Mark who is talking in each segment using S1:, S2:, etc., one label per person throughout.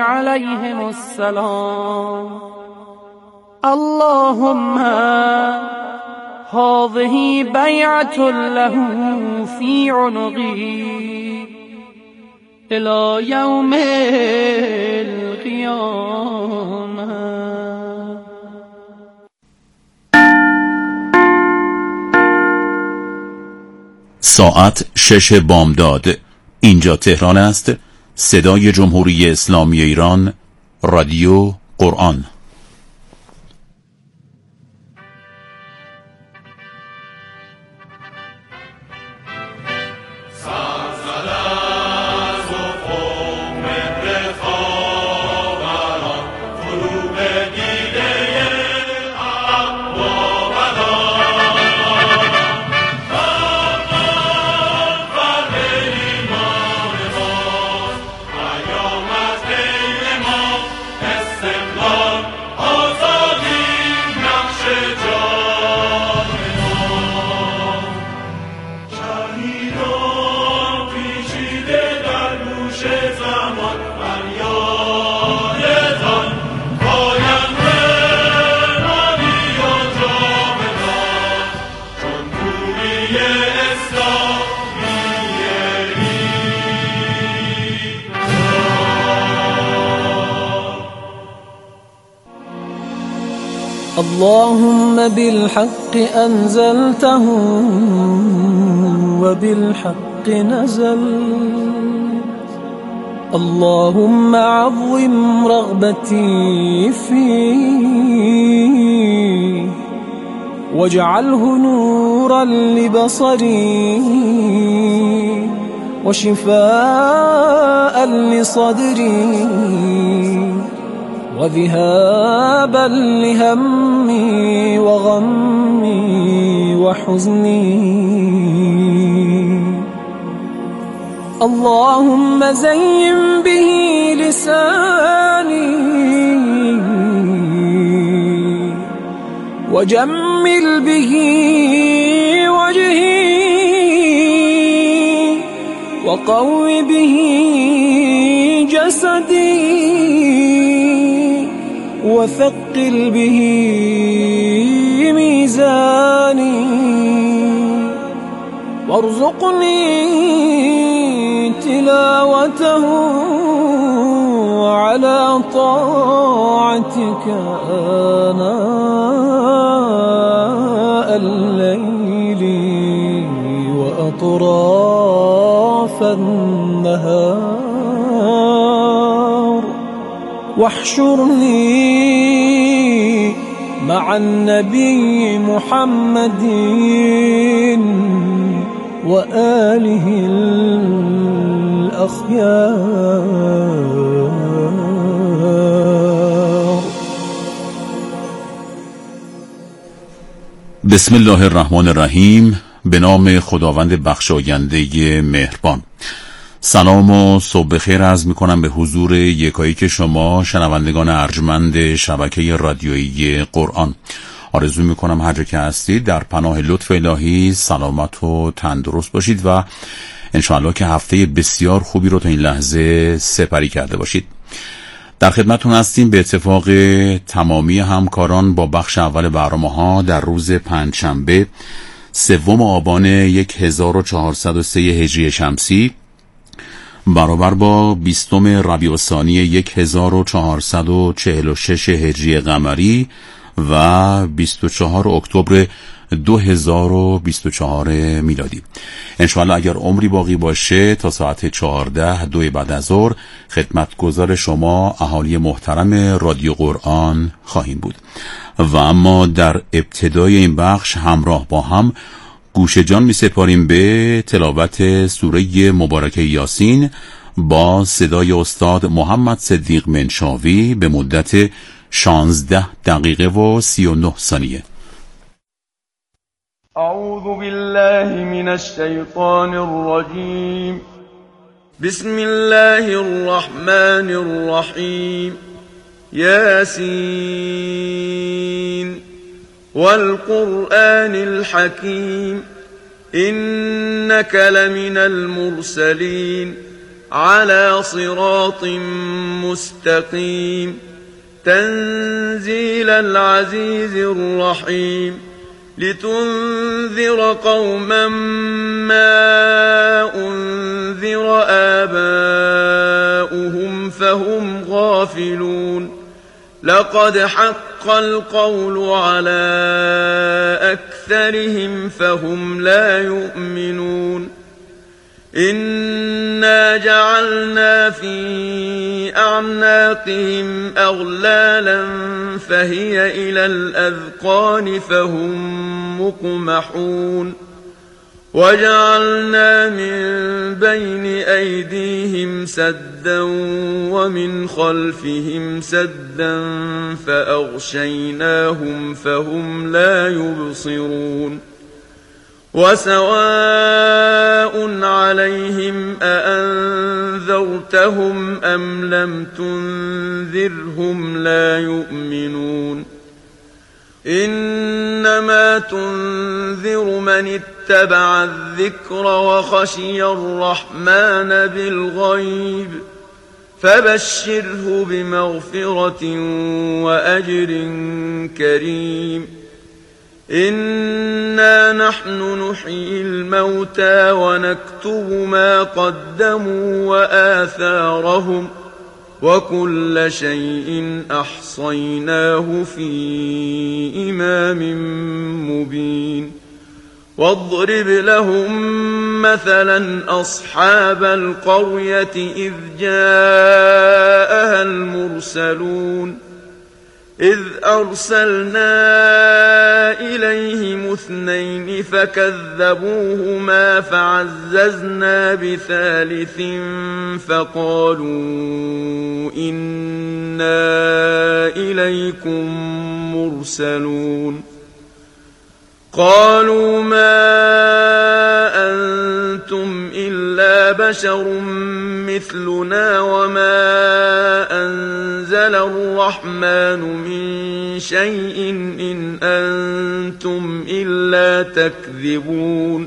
S1: علیهم السلام. اللهم هذه بیعة له فی عنقی الی یوم القیامه.
S2: ساعت 6 بامداد. اینجا تهران است. صدای جمهوری اسلامی ایران، رادیو قرآن.
S3: اللهم بالحق أنزلته وبالحق نزل. اللهم عظم رغبتي فيه واجعله نورا لبصري وشفاء لصدري وذهابا لهمي وغمي وحزني. اللهم زين به لساني وجمل به وجهي وقو به جسدي وثقل به ميزاني وارزقني تلاوته على طاعتك آناء الليل وأطراف النهار واحشرني مع النبي محمد وآله الأخيار.
S2: بسم الله الرحمن الرحیم. به نام خداوند بخشاینده مهربان. سلام و صبح بخیر عرض می‌کنم به حضور یکایک شما شنوندگان ارجمند شبکه رادیویی قرآن. آرزو می‌کنم هر جا که هستید در پناه لطف الهی سلامت و تندرست باشید و انشاءالله که هفته بسیار خوبی رو تا این لحظه سپری کرده باشید. در خدمتتون هستیم به اتفاق تمامی همکاران با بخش اول برنامه‌ها در روز پنجشنبه 3 آبان 1403 هجری شمسی برابر با 20 ربیع الثانی 1446 هجری قمری و 24 اکتبر 2024 میلادی. انشاءالله اگر عمری باقی باشه تا ساعت 14 بعد از ظهر خدمتگزار شما اهالی محترم رادیو قرآن خواهیم بود. و اما در ابتدای این بخش همراه با هم گوش جان می سپاریم به تلاوت سوره مبارکه یاسین با صدای استاد محمد صدیق منشاوی به مدت 16 دقیقه و 39 ثانیه.
S4: اعوذ بالله من الشیطان الرجیم. بسم الله الرحمن الرحیم. یاسین والقرآن الحکیم انك لمن المرسلین على صراط مستقيم تنزيل العزيز الرحيم لتنذر قوما ما أنذر آباؤهم فهم غافلون لقد حق القول على أكثرهم فهم لا يؤمنون إنا جعلنا في أعناقهم أغلالا فهي إلى الأذقان فهم مقمحون وجعلنا من بين أيديهم سدا ومن خلفهم سدا فأغشيناهم فهم لا يبصرون وسواء عليهم أأنذرتهم أم لم تنذرهم لا يؤمنون إنما تنذر من اتبع الذكر وخشي الرحمن بالغيب فبشره بمغفرة وأجر كريم إنا نحن نحيي الموتى ونكتب ما قدموا وآثارهم وكل شيء أحصيناه في إمام مبين واضرب لهم مثلا أصحاب القرية إذ جاءها المرسلون إذ أرسلنا إليهم 2 فكذبوهما فعززنا بثالث فقالوا إنا إليكم مرسلون قالوا ما أنتم إلا بشر مثلنا وما أنزل الرحمن من شيء إن أنتم إلا تكذبون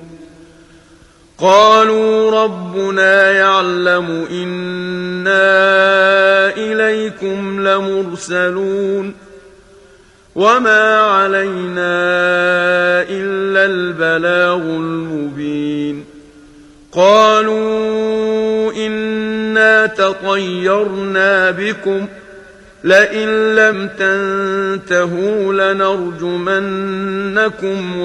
S4: قالوا ربنا يعلم إنا إليكم لمرسلون وما علينا إلا البلاغ المبين قالوا إنا تطيرنا بكم لئن لم تنتهوا لنرجمنكم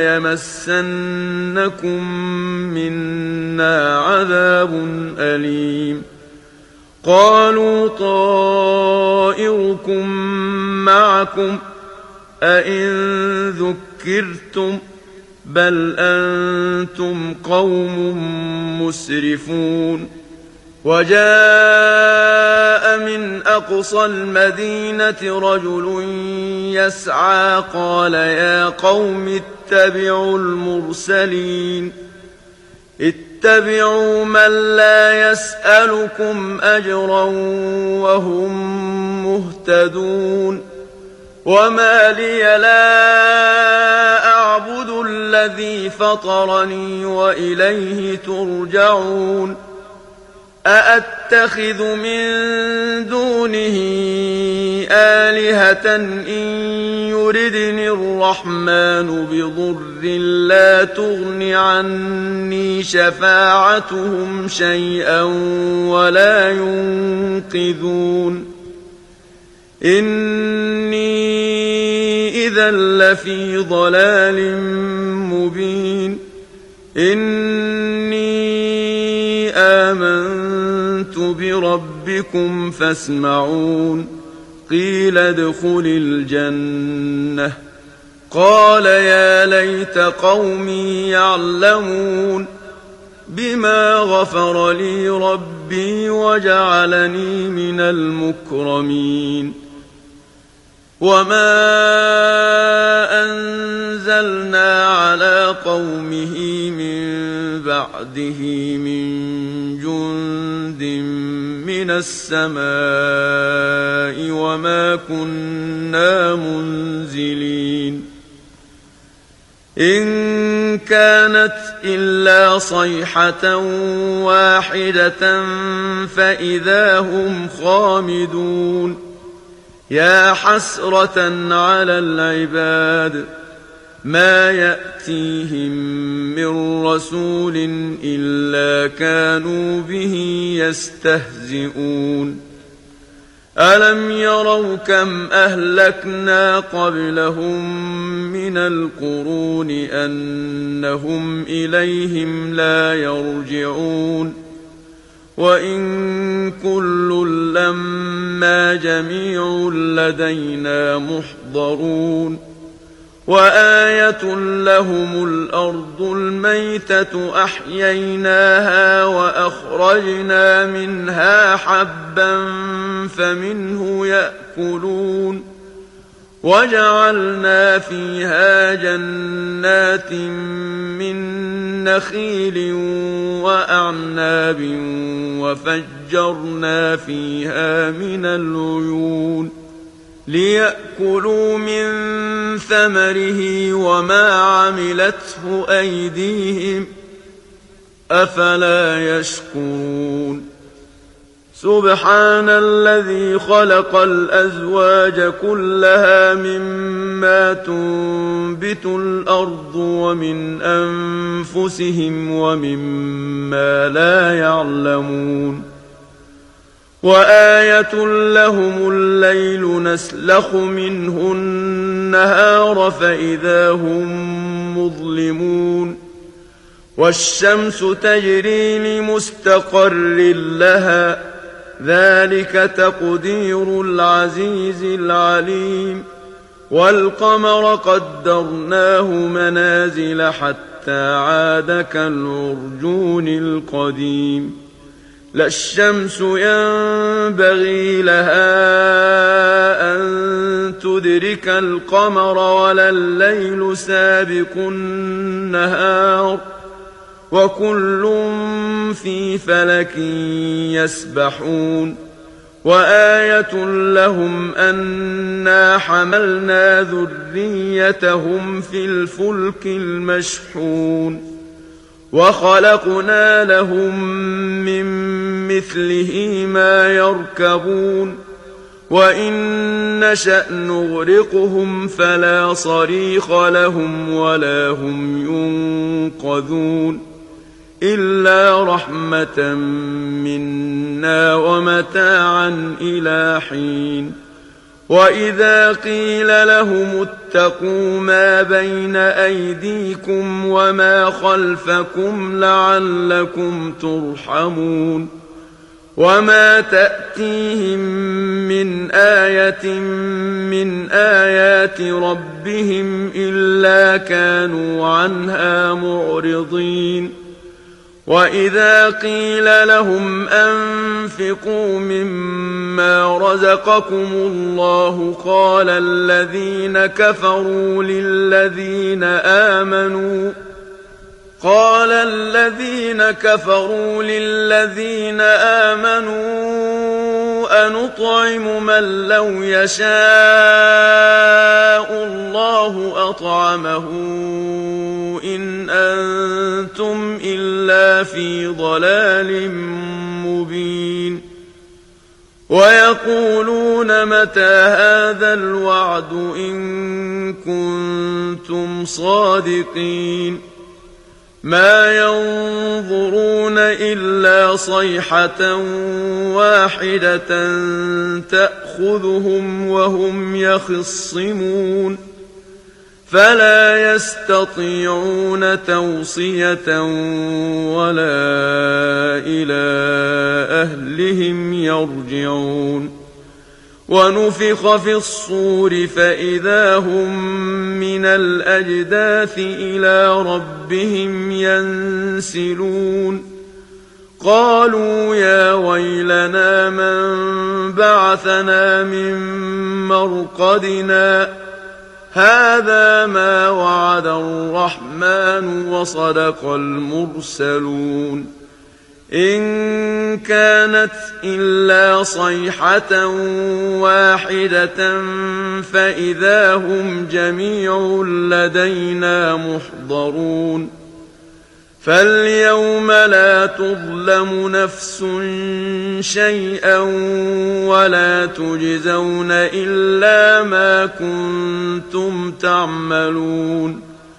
S4: وليمسنكم منا عذاب أليم قالوا طائركم معكم أئن ذكرتم بل أنتم قوم مسرفون وجاء من أقصى المدينة رجل يسعى قال يا قوم اتبعوا المرسلين اتبعوا من لا يسألكم أجرا وهم مهتدون وما لي لا أعبد الذي فطرني وإليه ترجعون أأتخذ من دونه آلهة إن يردني الرحمن بضر لا تغن عني شفاعتهم شيئا ولا ينقذون إني إذا لفي ضلال مبين إني آمنت بربكم فاسمعون قيل ادخل الجنة قال يا ليت قومي يعلمون بما غفر لي ربي وجعلني من المكرمين وما أنزلنا على قومه من بعده من جند من السماء وما كنا منزلين إن كانت إلا صيحة واحدة فإذا هم خامدون يا حسرة على العباد ما يأتيهم من رسول إلا كانوا به يستهزئون ألم يروا كم أهلكنا قبلهم من القرون أنهم إليهم لا يرجعون وإن كل لما جميع لدينا محضرون وآية لهم الأرض الميتة أحييناها وأخرجنا منها حبا فمنه يأكلون وجعلنا فيها جنات من نخيل وأعناب وفجرنا فيها من العيون ليأكلوا من ثمره وما عملته أيديهم أفلا يشكرون سبحان الذي خلق الأزواج كلها مما تنبت الأرض ومن أنفسهم ومما لا يعلمون وآية لهم الليل نسلخ منه النهار فإذا هم مظلمون والشمس تجري لمستقر لها ذلك تقدير العزيز العليم والقمر قدرناه منازل حتى عاد كالعرجون القديم لا الشمس ينبغي لها أن تدرك القمر ولا الليل سابق النهار وكل في فلك يسبحون وآية لهم أنا حملنا ذريتهم في الفلك المشحون وخلقنا لهم من مثله ما يركبون وإن نشأ نغرقهم فلا صريخ لهم ولا هم ينقذون إلا رحمة منا ومتاعا إلى حين وإذا قيل لهم اتقوا ما بين أيديكم وما خلفكم لعلكم ترحمون وما تأتيهم من آية من آيات ربهم إلا كانوا عنها معرضين وإذا قيل لهم أنفقوا مما رزقكم الله قال الذين كفروا للذين آمنوا أنطعم من لو يشاء الله أطعمه إن أنتم إلا في ضلال مبين ويقولون متى هذا الوعد إن كنتم صادقين ما ينظرون إلا صيحة واحدة تأخذهم وهم يخصمون فلا يستطيعون توصية ولا إلى أهلهم يرجعون ونفخ في الصور فإذا هم من الأجداث إلى ربهم ينسلون قالوا يا ويلنا من بعثنا من مرقدنا هذا ما وعد الرحمن وصدق المرسلون إن كانت إلا صيحة واحدة فإذا هم جميع لدينا محضرون فاليوم لا تظلم نفس شيئا ولا تجزون إلا ما كنتم تعملون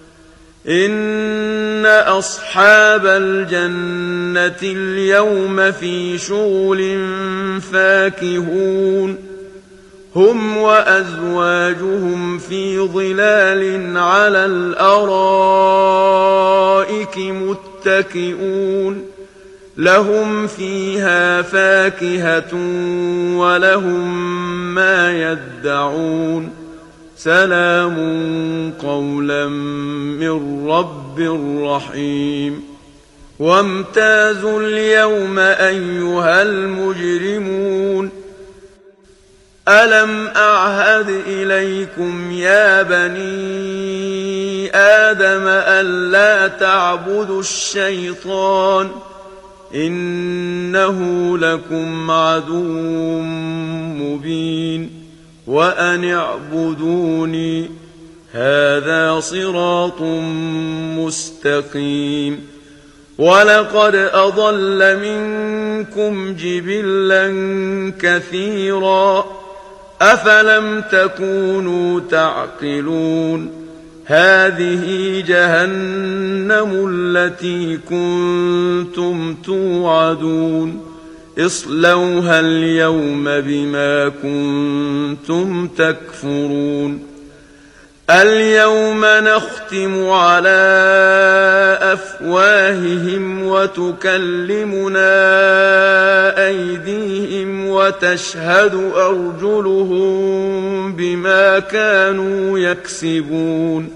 S4: إن أصحاب الجنة اليوم في شغل فاكهون هم وأزواجهم في ظلال على الأرائك متكئون لهم فيها فاكهة ولهم ما يدعون سلام قولا من رب رحيم وامتازوا اليوم أيها المجرمون ألم أعهد إليكم يا بني آدم ألا تعبدوا الشيطان إنه لكم عدو مبين وأن اعبدوني هذا صراط مستقيم ولقد أضل منكم جبلا كثيرا أفلم تكونوا تعقلون هذه جهنم التي كنتم توعدون اصلوها اليوم بما كنتم تكفرون اليوم نختم على أفواههم وتكلمنا أيديهم وتشهد أرجلهم بما كانوا يكسبون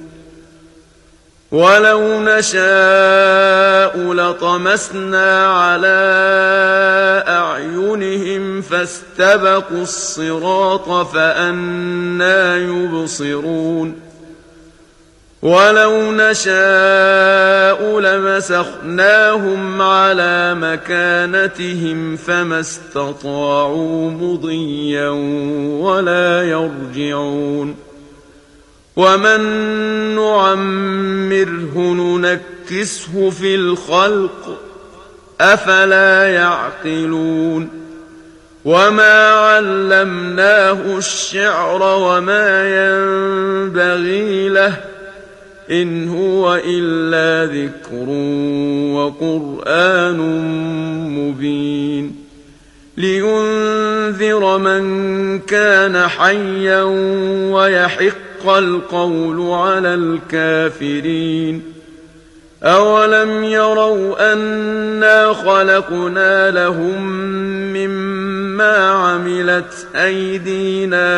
S4: ولو نشاء لطمسنا على أعينهم فاستبقوا الصراط فأنى يبصرون ولو نشاء لمسخناهم على مكانتهم فما استطاعوا مضيا ولا يرجعون ومن نعمره ننكسه في الخلق أفلا يعقلون وما علمناه الشعر وما ينبغي له إن هو إلا ذكر وقرآن مبين لينذر من كان حيا ويحق القول على الكافرين أولم يروا أنا خلقنا لهم مما عملت أيدينا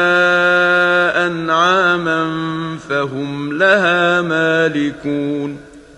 S4: أنعاما فهم لها مالكون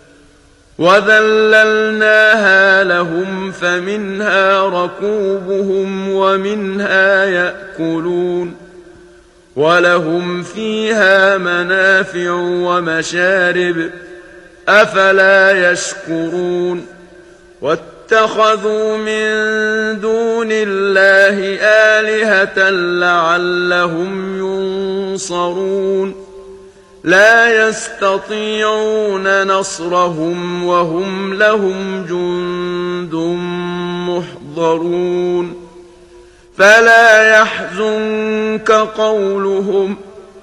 S4: وذللناها لهم فمنها ركوبهم ومنها يأكلون ولهم فيها منافع ومشارب أفلا يشكرون واتخذوا من دون الله آلهة لعلهم ينصرون لا يستطيعون نصرهم وهم لهم جند محضرون فلا يحزنك قولهم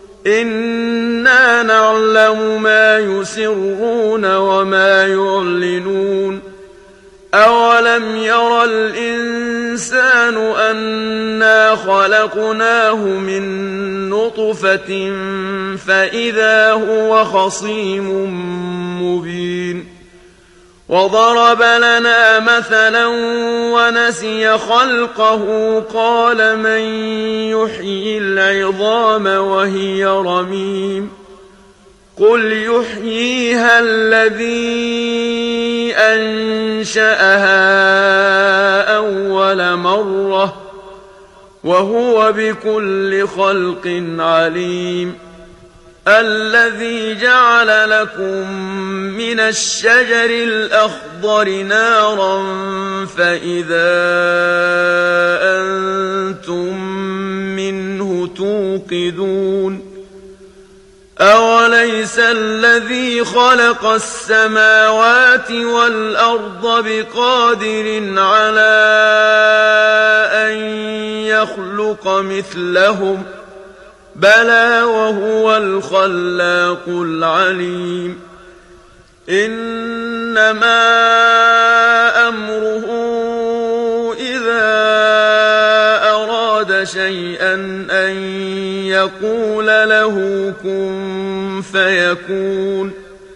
S4: إنا نعلم ما يسرون وما يعلنون أولم ير الإنسان أنا خلقناه من نطفة فإذا هو خصيم مبين وضرب لنا مثلا ونسي خلقه قال من يحيي العظام وهي رميم قل يحييها الذي أنشأها أول مرة وهو بكل خلق عليم الذي جعل لكم من الشجر الأخضر نارا فإذا أنتم منه توقدون أوليس الذي خلق السماوات والأرض بقادر على أن يخلق مثلهم بلى وهو الخلاق العليم إنما أمره إذا أراد شيئا أن يقول له كن فيكون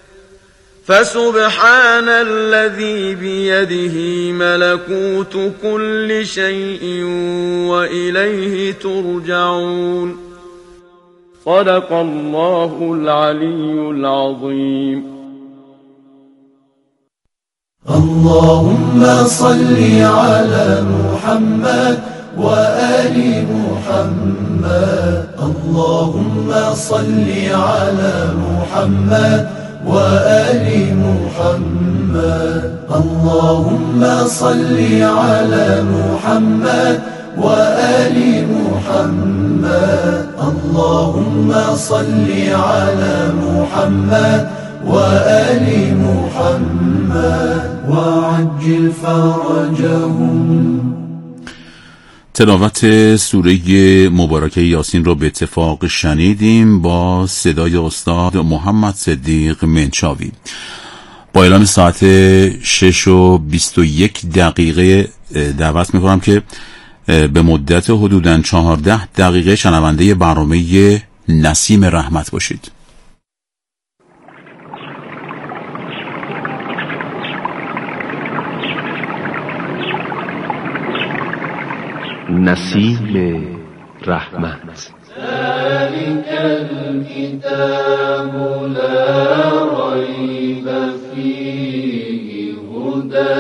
S4: فسبحان الذي بيده ملكوت كل شيء وإليه ترجعون صدق الله العلي العظيم.
S5: اللهم صل على محمد وآل محمد. اللهم صل على محمد وآل محمد. اللهم صل على محمد وآل محمد. اللهم صل على محمد وآل محمد وعجل فرجهم.
S2: تلاوت سوره مبارکه یاسین رو به اتفاق شنیدیم با صدای استاد محمد صدیق منشاوی. با اعلام ساعت 6:21 دعوت میکنم که به مدت حدوداً 14 دقیقه شنونده برنامه نسیم رحمت باشید.
S6: نسیم رحمت.
S5: ذلك الكتاب لا ريب فيه هدى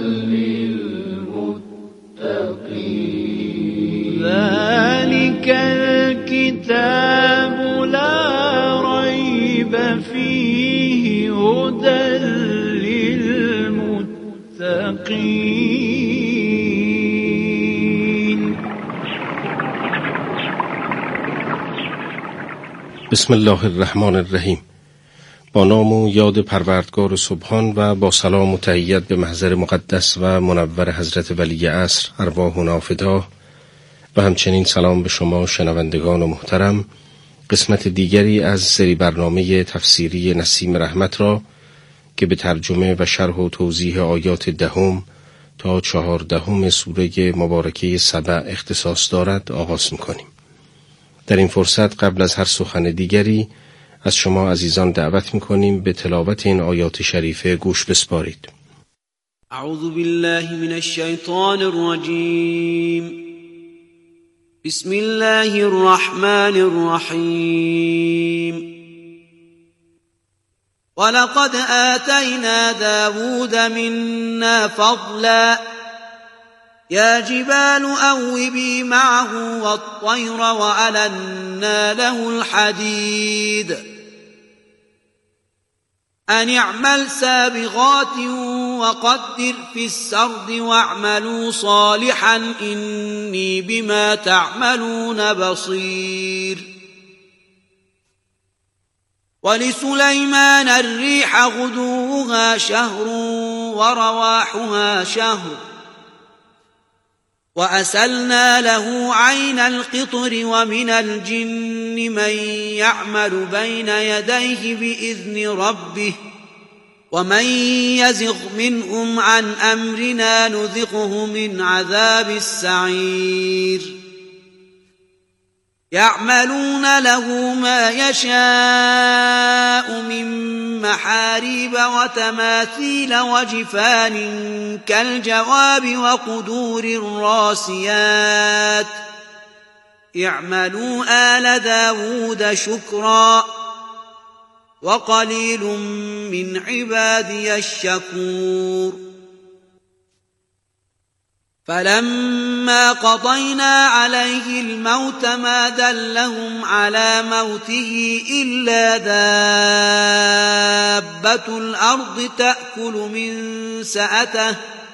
S5: للمتقين.
S1: ذلك الكتاب لا ريب فيه هدى للمتقين.
S6: بسم الله الرحمن الرحیم. با نام و یاد پروردگار سبحان و با سلام و تحیت به محضر مقدس و منور حضرت ولی عصر ارواحنا فدا و همچنین سلام به شما شنوندگان محترم. قسمت دیگری از سری برنامه تفسیری نسیم رحمت را که به ترجمه و شرح و توضیح آیات 10 تا 14 سوره مبارکه سبع اختصاص دارد آغاز می‌کنیم. در این فرصت قبل از هر سخن دیگری از شما عزیزان دعوت می‌کنیم به تلاوت این آیات شریفه گوش بسپارید.
S7: اعوذ بالله من الشیطان الرجیم. بسم الله الرحمن الرحیم. ولقد آتینا داود منا فضلا يا جبال أوبي معه والطير وألنا له الحديد أن اعمل سابغات وقدر في السرد واعملوا صالحا إني بما تعملون بصير. ولسليمان الريح غدوها شهر ورواحها شهر وأسلنا له عين القطر ومن الجن من يعمل بين يديه بإذن ربه ومن يزغ منهم عن أمرنا نذقه من عذاب السعير. يعملون له ما يشاء من محاريب وتماثيل وجفان كالجواب وقدور الراسيات. اعملوا آل داود شكرا وقليل من عبادي الشكور. فلما قضينا عليه الموت ما دلهم على موته إلا دابة الأرض تأكل من سأته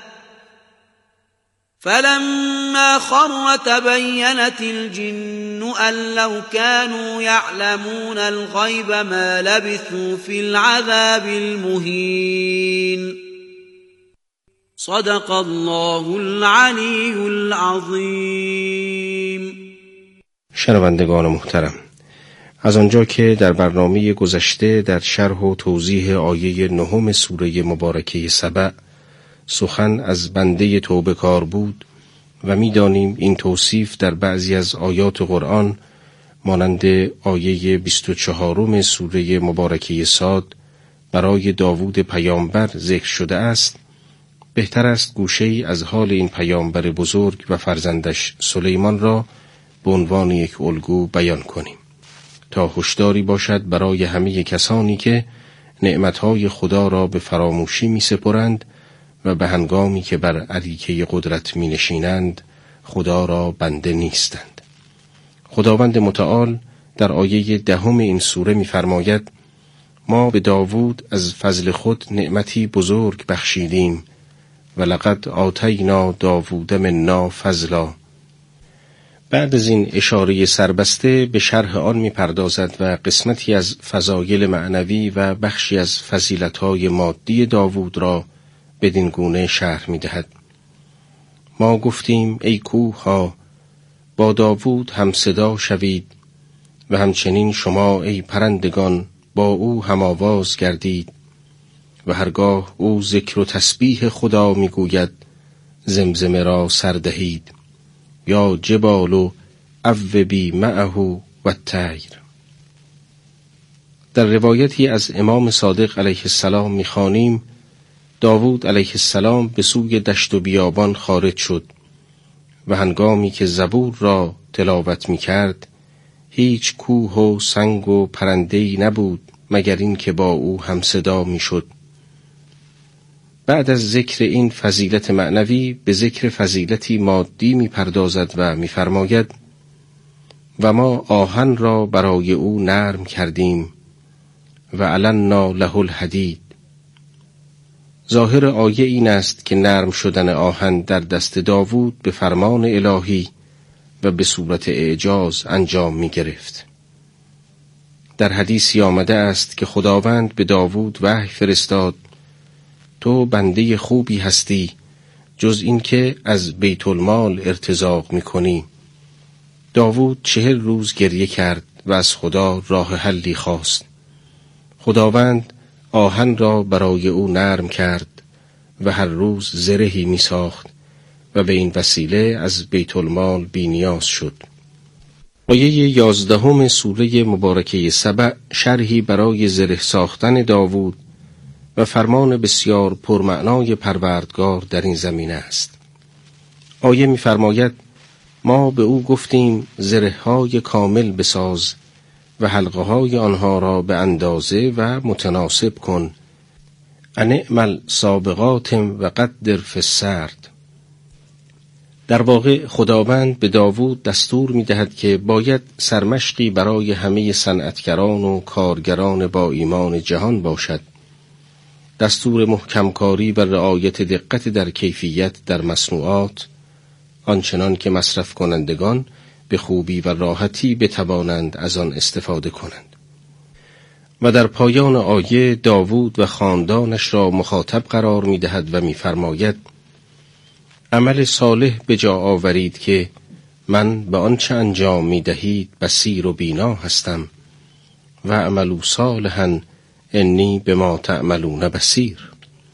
S7: فلما خر تبينت الجن أن لو كانوا يعلمون الغيب ما لبثوا في العذاب المهين. صدق الله العلی العظیم.
S6: شنوندگان محترم، از آنجا که در برنامه گذشته در شرح و توضیح آیه 9 سوره مبارکه سبع سخن از بنده توبه کار بود و می‌دانیم این توصیف در بعضی از آیات قرآن مانند آیه 24 سوره مبارکه صاد برای داوود پیامبر ذکر شده است، بهتر است گوشه‌ای از حال این پیامبر بزرگ و فرزندش سلیمان را به عنوان یک الگو بیان کنیم تا هشداری باشد برای همه کسانی که نعمتهای خدا را به فراموشی می سپرند و به هنگامی که بر اریکه قدرت می نشینند خدا را بنده نیستند. خداوند متعال در آیه 10 این سوره می فرماید: ما به داوود از فضل خود نعمتی بزرگ بخشیدیم و لقد آتینا داوود منا فضلا. بعد از این اشاره سربسته به شرح آن می پردازد و قسمتی از فضایل معنوی و بخشی از فضیلت‌های مادی داوود را بدین گونه شرح می دهد: ما گفتیم ای کوه ها با داوود هم صدا شوید و همچنین شما ای پرندگان با او هم آواز گردید و هرگاه او ذکر و تسبیح خدا می گوید زمزمه را سردهید یا جبال و اوبی معه و الطیر. در روایتی از امام صادق علیه السلام می خوانیم داوود علیه السلام به سوی دشت و بیابان خارج شد و هنگامی که زبور را تلاوت می کرد هیچ کوه و سنگ و پرنده‌ای نبود مگر این که با او هم صدا می شد. بعد از ذکر این فضیلت معنوی به ذکر فضیلتی مادی می پردازد و می فرماید: و ما آهن را برای او نرم کردیم و علنا له الحدید. ظاهر آیه این است که نرم شدن آهن در دست داوود به فرمان الهی و به صورت اعجاز انجام می گرفت. در حدیثی آمده است که خداوند به داوود وحی فرستاد: تو بنده خوبی هستی جز این که از بیت المال ارتزاق می کنی. داوود 40 روز گریه کرد و از خدا راه حلی خواست. خداوند آهن را برای او نرم کرد و هر روز زرهی می ساخت و به این وسیله از بیت المال بی نیاز شد. آیه 11 سوره مبارکه سبع شرحی برای زره ساختن داوود و فرمان بسیار پرمعنای پروردگار در این زمینه است. آیه می فرماید: ما به او گفتیم زره‌های کامل بساز و حلقه‌های آنها را به اندازه و متناسب کن. انعمل سابغات و قدر فی السرد. در واقع خداوند به داوود دستور می دهد که باید سرمشقی برای همه صنعتگران و کارگران با ایمان جهان باشد. دستور محکمکاری و رعایت دقت در کیفیت در مصنوعات، آنچنان که مصرف کنندگان به خوبی و راحتی بتوانند از آن استفاده کنند. و در پایان آیه داوود و خاندانش را مخاطب قرار می دهد و می فرماید: عمل صالح به جا آورید که من به آنچه انجام می دهید بصیر و بینا هستم و عملوا صالحا انی بما تعملون بصیر.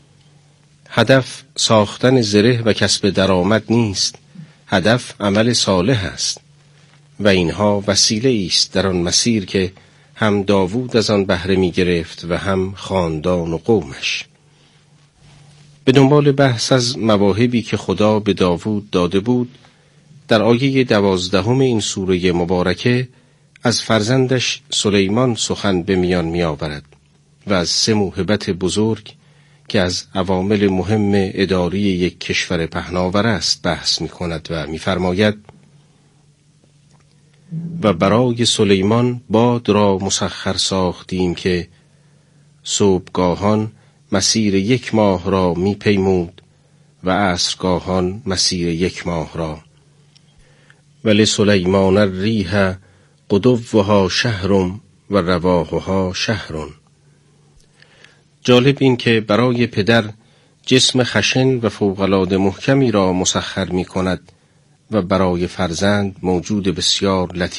S6: هدف ساختن زره و کسب درآمد نیست، هدف عمل صالح است و اینها وسیله است در آن مسیر که هم داوود از آن بهره می گرفت و هم خاندان و قومش. به دنبال بحث از مواهبی که خدا به داوود داده بود، در آیه 12 این سوره مبارکه از فرزندش سلیمان سخن به میان می آورد و از 3 موهبت بزرگ که از عوامل مهم اداری یک کشور پهناور است بحث می کند و می فرماید: و برای سلیمان باد را مسخر ساختیم که صبحگاهان مسیر 1 ماه را می پیمود و عصرگاهان مسیر 1 ماه را. ولسلیمان الریح غدوها شهر و رواحها شهر. جالب این که برای پدر جسم خشن و فوق‌العاده محکمی را مسخر می کند و برای فرزند موجود بسیار لطیف